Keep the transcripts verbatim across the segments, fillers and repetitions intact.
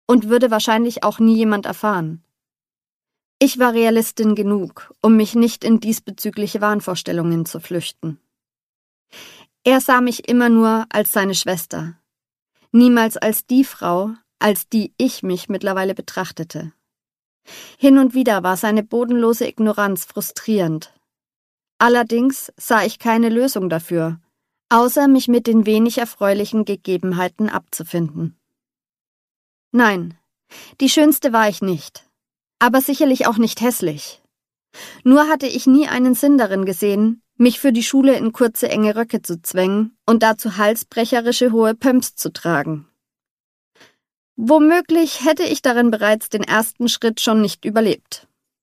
und würde wahrscheinlich auch nie jemand erfahren. Ich war Realistin genug, um mich nicht in diesbezügliche Wahnvorstellungen zu flüchten. Er sah mich immer nur als seine Schwester, niemals als die Frau, als die ich mich mittlerweile betrachtete. Hin und wieder war seine bodenlose Ignoranz frustrierend. Allerdings sah ich keine Lösung dafür, außer mich mit den wenig erfreulichen Gegebenheiten abzufinden. Nein, die Schönste war ich nicht, aber sicherlich auch nicht hässlich. Nur hatte ich nie einen Sinn darin gesehen, mich für die Schule in kurze, enge Röcke zu zwängen und dazu halsbrecherische hohe Pumps zu tragen. Womöglich hätte ich darin bereits den ersten Schritt schon nicht überlebt.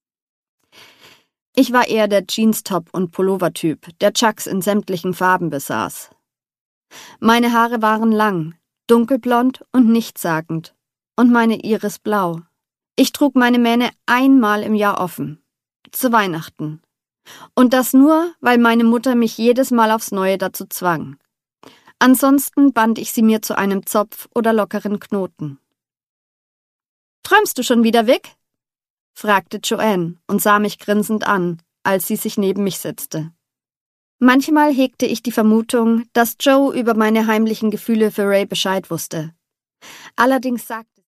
Ich war eher der Jeans-Top- und Pullover-Typ, der Chucks in sämtlichen Farben besaß. Meine Haare waren lang, dunkelblond und nichtssagend, und meine Iris blau. Ich trug meine Mähne einmal im Jahr offen, zu Weihnachten. Und das nur, weil meine Mutter mich jedes Mal aufs Neue dazu zwang. Ansonsten band ich sie mir zu einem Zopf oder lockeren Knoten. »Träumst du schon wieder, Vic?« fragte Joanne und sah mich grinsend an, als sie sich neben mich setzte. Manchmal hegte ich die Vermutung, dass Joe über meine heimlichen Gefühle für Ray Bescheid wusste. Allerdings sagte